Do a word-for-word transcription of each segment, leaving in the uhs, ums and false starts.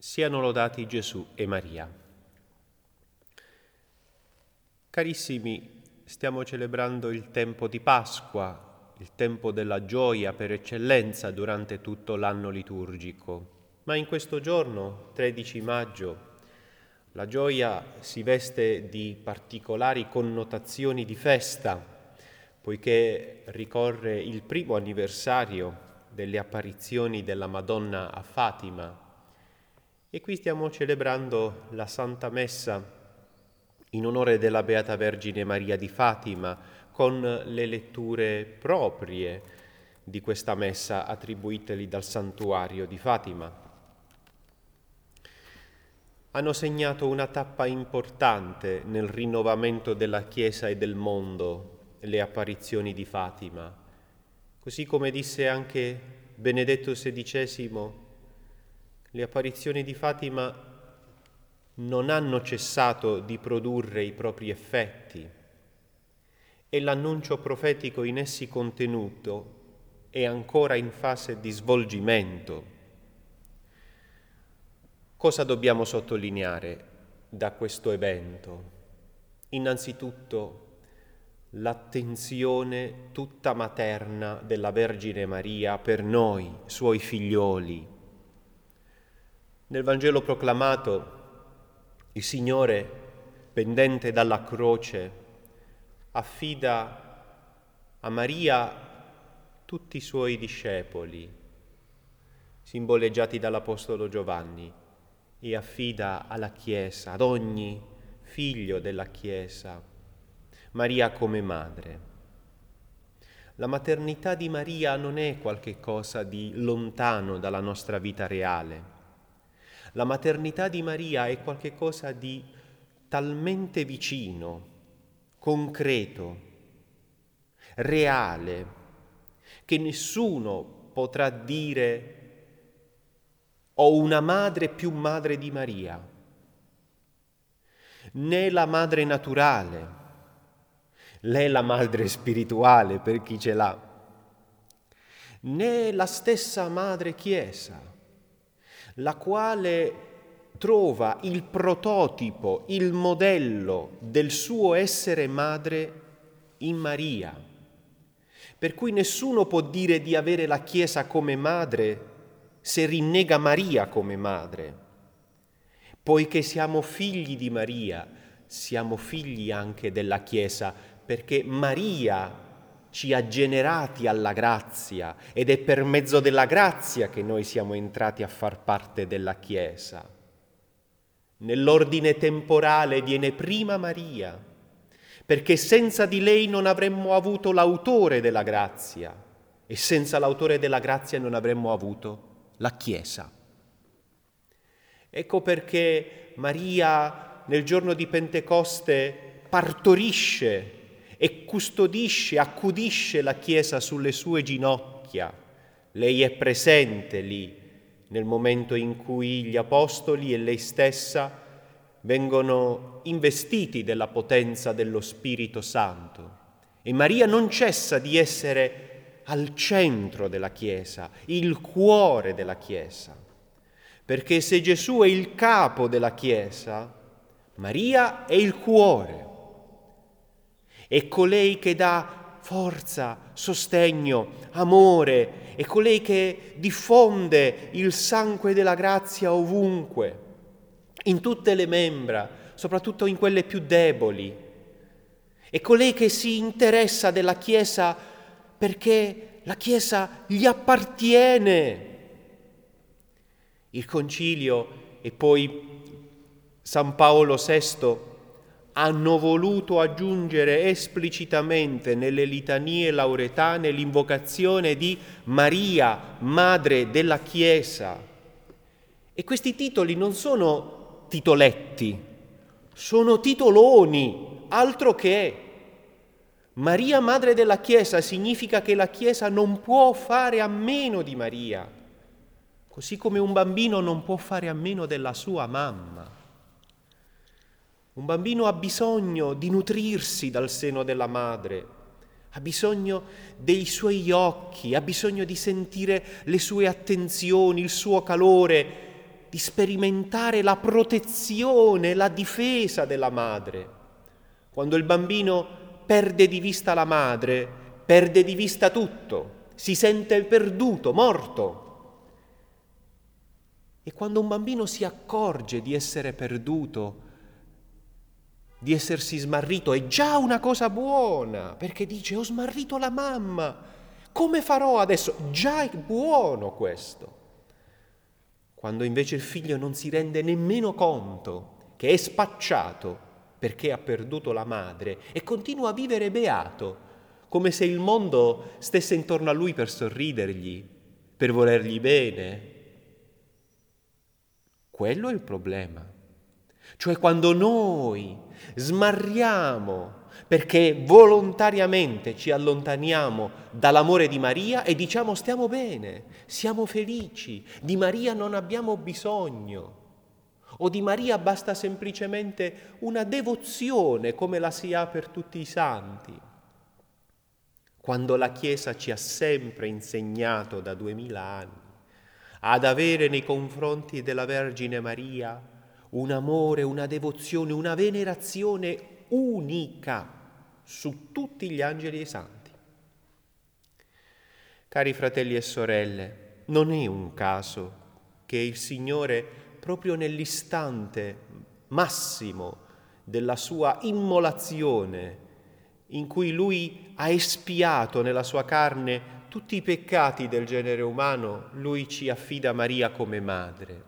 Siano lodati Gesù e Maria. Carissimi, stiamo celebrando il tempo di Pasqua, il tempo della gioia per eccellenza durante tutto l'anno liturgico. Ma in questo giorno, tredici maggio, la gioia si veste di particolari connotazioni di festa, poiché ricorre il primo anniversario delle apparizioni della Madonna a Fatima. E qui stiamo celebrando la Santa Messa in onore della Beata Vergine Maria di Fatima, con le letture proprie di questa Messa attribuiteli dal Santuario di Fatima. Hanno segnato una tappa importante nel rinnovamento della Chiesa e del mondo, le apparizioni di Fatima. Così come disse anche Benedetto sedicesimo, le apparizioni di Fatima non hanno cessato di produrre i propri effetti e l'annuncio profetico in essi contenuto è ancora in fase di svolgimento. Cosa dobbiamo sottolineare da questo evento? Innanzitutto l'attenzione tutta materna della Vergine Maria per noi, suoi figlioli. Nel Vangelo proclamato, il Signore, pendente dalla croce, affida a Maria tutti i suoi discepoli, simboleggiati dall'Apostolo Giovanni, e affida alla Chiesa, ad ogni figlio della Chiesa, Maria come madre. La maternità di Maria non è qualche cosa di lontano dalla nostra vita reale. La maternità di Maria è qualche cosa di talmente vicino, concreto, reale, che nessuno potrà dire ho una madre più madre di Maria, né la madre naturale, né la madre spirituale per chi ce l'ha, né la stessa madre Chiesa, la quale trova il prototipo, il modello del suo essere madre in Maria. Per cui nessuno può dire di avere la Chiesa come madre se rinnega Maria come madre. Poiché siamo figli di Maria, siamo figli anche della Chiesa, perché Maria ci ha generati alla grazia ed è per mezzo della grazia che noi siamo entrati a far parte della Chiesa. Nell'ordine temporale viene prima Maria, perché senza di lei non avremmo avuto l'autore della grazia e senza l'autore della grazia non avremmo avuto la Chiesa. Ecco perché Maria nel giorno di Pentecoste partorisce e custodisce, accudisce la Chiesa sulle sue ginocchia. Lei è presente lì nel momento in cui gli apostoli e lei stessa vengono investiti della potenza dello Spirito Santo. E Maria non cessa di essere al centro della Chiesa, il cuore della Chiesa. Perché se Gesù è il capo della Chiesa, Maria è il cuore. È colei che dà forza, sostegno, amore, è colei che diffonde il sangue della grazia ovunque, in tutte le membra, soprattutto in quelle più deboli. È colei che si interessa della Chiesa perché la Chiesa gli appartiene. Il Concilio e poi San Paolo sesto hanno voluto aggiungere esplicitamente nelle litanie lauretane l'invocazione di Maria, Madre della Chiesa. E questi titoli non sono titoletti, sono titoloni, altro che. Maria, Madre della Chiesa, significa che la Chiesa non può fare a meno di Maria, così come un bambino non può fare a meno della sua mamma. Un bambino ha bisogno di nutrirsi dal seno della madre, ha bisogno dei suoi occhi, ha bisogno di sentire le sue attenzioni, il suo calore, di sperimentare la protezione, la difesa della madre. Quando il bambino perde di vista la madre, perde di vista tutto, si sente perduto, morto. E quando un bambino si accorge di essere perduto, di essersi smarrito, è già una cosa buona, perché dice: ho smarrito la mamma, come farò adesso? Già è buono questo. Quando invece il figlio non si rende nemmeno conto che è spacciato perché ha perduto la madre e continua a vivere beato, come se il mondo stesse intorno a lui per sorridergli, per volergli bene. Quello è il problema. Cioè quando noi smarriamo perché volontariamente ci allontaniamo dall'amore di Maria e diciamo: stiamo bene, siamo felici, di Maria non abbiamo bisogno, o di Maria basta semplicemente una devozione come la si ha per tutti i santi. Quando la Chiesa ci ha sempre insegnato da duemila anni ad avere nei confronti della Vergine Maria un amore, una devozione, una venerazione unica su tutti gli angeli e i santi. Cari fratelli e sorelle, non è un caso che il Signore, proprio nell'istante massimo della sua immolazione, in cui Lui ha espiato nella sua carne tutti i peccati del genere umano, Lui ci affida Maria come madre.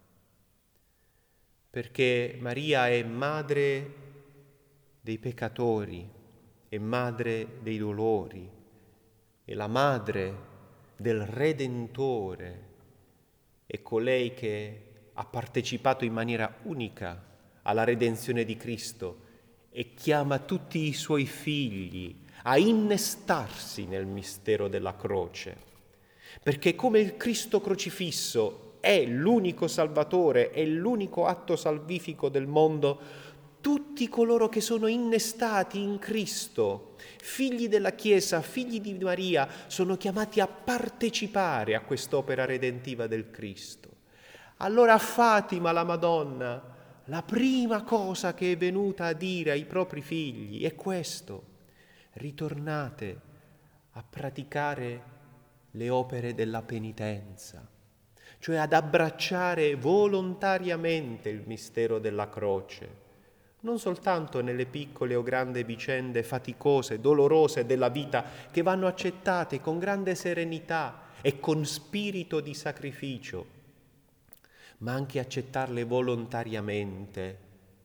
Perché Maria è madre dei peccatori, è madre dei dolori, è la madre del Redentore, è colei che ha partecipato in maniera unica alla redenzione di Cristo e chiama tutti i suoi figli a innestarsi nel mistero della croce. Perché come il Cristo crocifisso è l'unico Salvatore, è l'unico atto salvifico del mondo, tutti coloro che sono innestati in Cristo, figli della Chiesa, figli di Maria, sono chiamati a partecipare a quest'opera redentiva del Cristo. Allora a Fatima la Madonna, la prima cosa che è venuta a dire ai propri figli è questo: ritornate a praticare le opere della penitenza, cioè ad abbracciare volontariamente il mistero della croce, non soltanto nelle piccole o grandi vicende faticose, dolorose della vita, che vanno accettate con grande serenità e con spirito di sacrificio, ma anche accettarle volontariamente.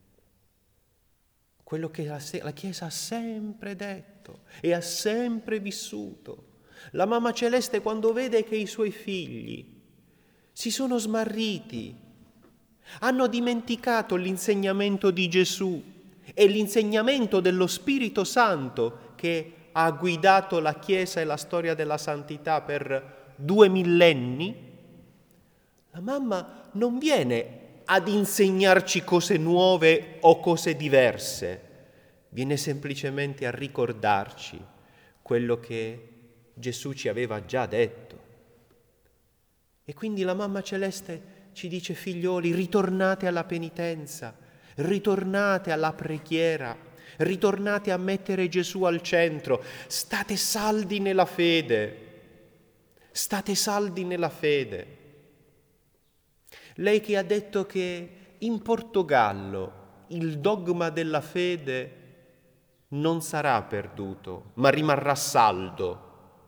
Quello che la Chiesa ha sempre detto e ha sempre vissuto. La Mamma Celeste, quando vede che i suoi figli si sono smarriti, hanno dimenticato l'insegnamento di Gesù e l'insegnamento dello Spirito Santo che ha guidato la Chiesa e la storia della santità per due millenni, la mamma non viene ad insegnarci cose nuove o cose diverse, viene semplicemente a ricordarci quello che Gesù ci aveva già detto. E quindi la Mamma Celeste ci dice: figlioli, ritornate alla penitenza, ritornate alla preghiera, ritornate a mettere Gesù al centro, state saldi nella fede, state saldi nella fede. Lei che ha detto che in Portogallo il dogma della fede non sarà perduto, ma rimarrà saldo,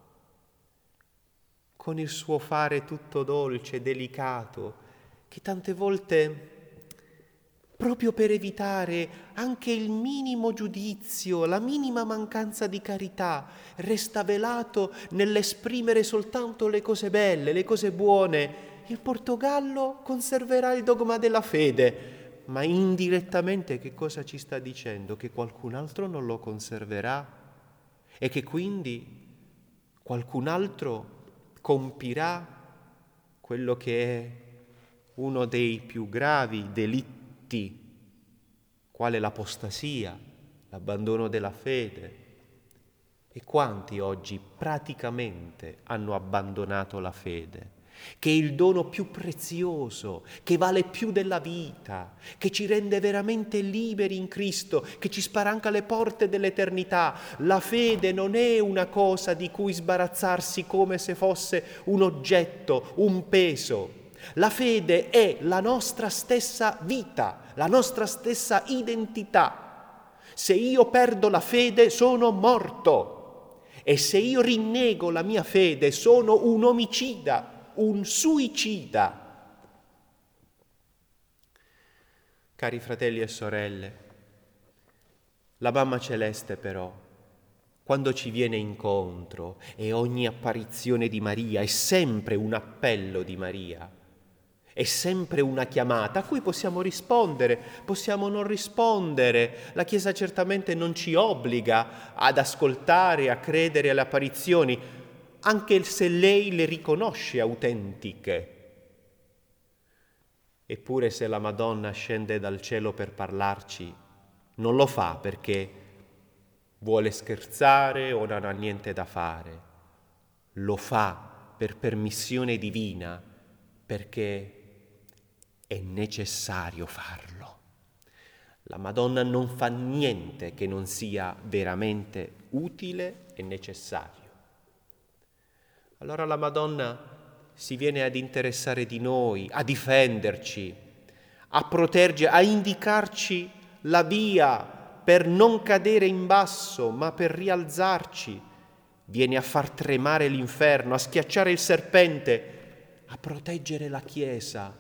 con il suo fare tutto dolce, delicato, che tante volte, proprio per evitare anche il minimo giudizio, la minima mancanza di carità, resta velato nell'esprimere soltanto le cose belle, le cose buone. Il Portogallo conserverà il dogma della fede, ma indirettamente che cosa ci sta dicendo? Che qualcun altro non lo conserverà e che quindi qualcun altro compirà quello che è uno dei più gravi delitti, quale l'apostasia, l'abbandono della fede. E quanti oggi praticamente hanno abbandonato la fede? che è il dono più prezioso, che vale più della vita, che ci rende veramente liberi in Cristo, che ci spalanca le porte dell'eternità. La fede non è una cosa di cui sbarazzarsi come se fosse un oggetto, un peso. La fede è la nostra stessa vita, la nostra stessa identità. Se io perdo la fede sono morto e se io rinnego la mia fede sono un omicida, un suicida. Cari fratelli e sorelle, la Mamma Celeste però, quando ci viene incontro, e ogni apparizione di Maria è sempre un appello di Maria, è sempre una chiamata a cui possiamo rispondere, possiamo non rispondere. La Chiesa certamente non ci obbliga ad ascoltare, a credere alle apparizioni, anche se lei le riconosce autentiche. Eppure se la Madonna scende dal cielo per parlarci, non lo fa perché vuole scherzare o non ha niente da fare. Lo fa per permissione divina, perché è necessario farlo. La Madonna non fa niente che non sia veramente utile e necessario. Allora la Madonna si viene ad interessare di noi, a difenderci, a proteggere, a indicarci la via per non cadere in basso, ma per rialzarci. Viene a far tremare l'inferno, a schiacciare il serpente, a proteggere la Chiesa,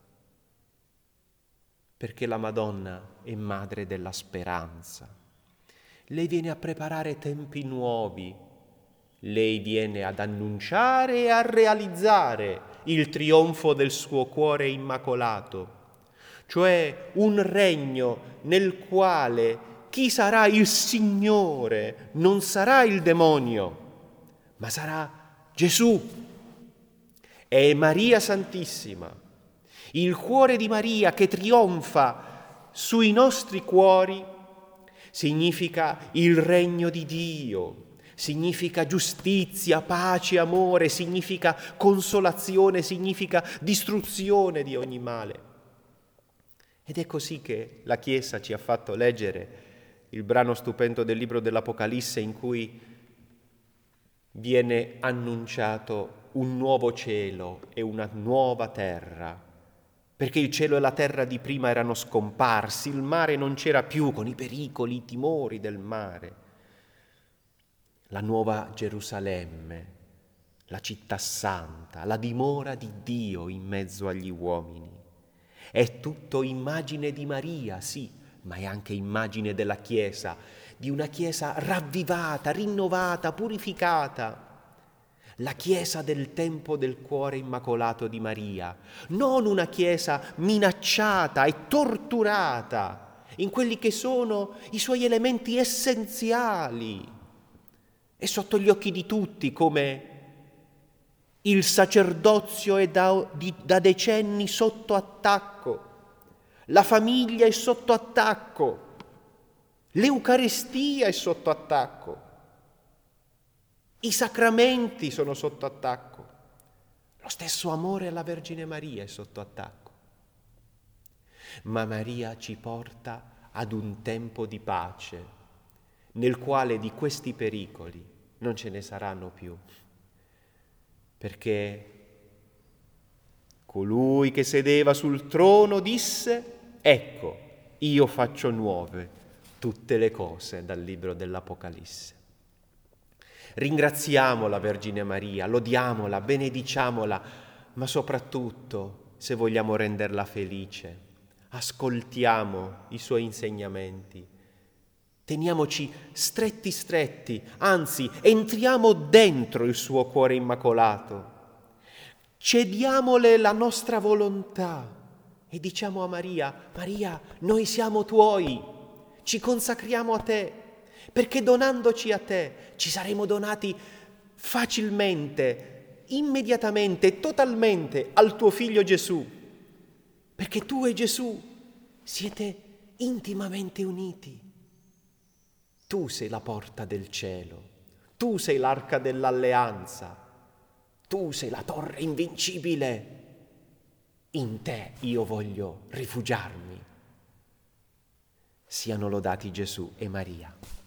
perché la Madonna è madre della speranza. Lei viene a preparare tempi nuovi, lei viene ad annunciare e a realizzare il trionfo del suo cuore immacolato, cioè un regno nel quale chi sarà il Signore non sarà il demonio, ma sarà Gesù. È Maria Santissima, il cuore di Maria che trionfa sui nostri cuori, significa il regno di Dio, significa giustizia, pace, amore, significa consolazione, significa distruzione di ogni male. Ed è così che la Chiesa ci ha fatto leggere il brano stupendo del libro dell'Apocalisse in cui viene annunciato un nuovo cielo e una nuova terra, perché il cielo e la terra di prima erano scomparsi, il mare non c'era più con i pericoli, i timori del mare. La nuova Gerusalemme, la città santa, la dimora di Dio in mezzo agli uomini. È tutto immagine di Maria, sì, ma è anche immagine della Chiesa, di una Chiesa ravvivata, rinnovata, purificata. La Chiesa del tempo del cuore immacolato di Maria, non una Chiesa minacciata e torturata in quelli che sono i suoi elementi essenziali. È sotto gli occhi di tutti come il sacerdozio è da, di, da decenni sotto attacco, la famiglia è sotto attacco, l'Eucaristia è sotto attacco. I sacramenti sono sotto attacco. Lo stesso amore alla Vergine Maria è sotto attacco. Ma Maria ci porta ad un tempo di pace, nel quale di questi pericoli non ce ne saranno più. Perché colui che sedeva sul trono disse: ecco, io faccio nuove tutte le cose, dal libro dell'Apocalisse. Ringraziamo la Vergine Maria, lodiamola, benediciamola, ma soprattutto, se vogliamo renderla felice, ascoltiamo i suoi insegnamenti, teniamoci stretti stretti, anzi, entriamo dentro il suo cuore immacolato, cediamole la nostra volontà e diciamo a Maria: Maria, noi siamo tuoi, ci consacriamo a te, perché donandoci a te ci saremo donati facilmente, immediatamente, totalmente al tuo Figlio Gesù, perché tu e Gesù siete intimamente uniti. Tu sei la porta del cielo, tu sei l'arca dell'alleanza, Tu sei la torre invincibile. In te io voglio rifugiarmi. Siano lodati Gesù e Maria.